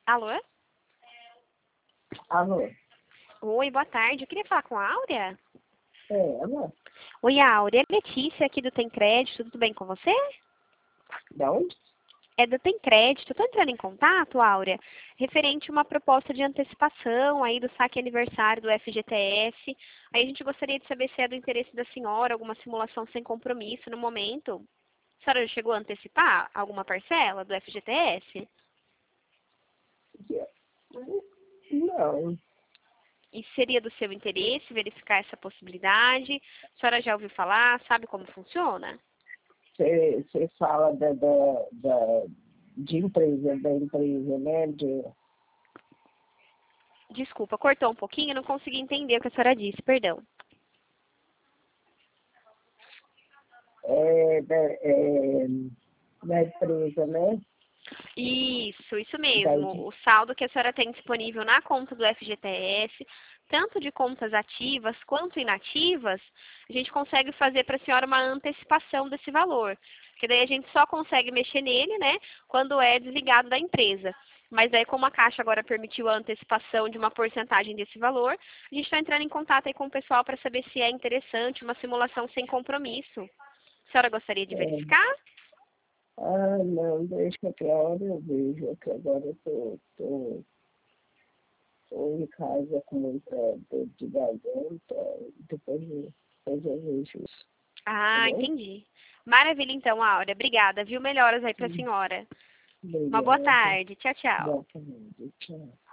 Alô? Alô? Oi, boa tarde. Eu queria falar com a Áurea. É, amor. Oi, Áurea. É Letícia aqui do Tem Crédito. Tudo bem com você? Da onde? É do Tem Crédito. Estou entrando em contato, Áurea, referente a uma proposta de antecipação aí do saque aniversário do FGTS. Aí a gente gostaria de saber se é do interesse da senhora, alguma simulação sem compromisso no momento. A senhora já chegou a antecipar alguma parcela do FGTS? Não. E seria do seu interesse verificar essa possibilidade? A senhora já ouviu falar? Sabe como funciona? Você fala de empresa, da empresa, né? Desculpa, cortou um pouquinho, não consegui entender o que a senhora disse, perdão. Da empresa, né? Isso Da, mesmo. O saldo que a senhora tem disponível na conta do FGTS, tanto de contas ativas quanto inativas, a gente consegue fazer para a senhora uma antecipação desse valor. Porque daí a gente só consegue mexer nele, né, quando é desligado da empresa. Mas daí, como a Caixa agora permitiu a antecipação de uma porcentagem desse valor, a gente está entrando em contato aí com o pessoal para saber se é interessante uma simulação sem compromisso. A senhora gostaria de é, verificar? não, deixa pra hora eu vejo, que agora eu tô em casa com muita dor de garganta, depois eu vejo isso, tá Ah, bom? entendi. Maravilha, então, Áurea. Obrigada, viu? Melhoras aí pra senhora. Uma boa Obrigada. tarde. Tchau, tchau. Boa tarde, tchau.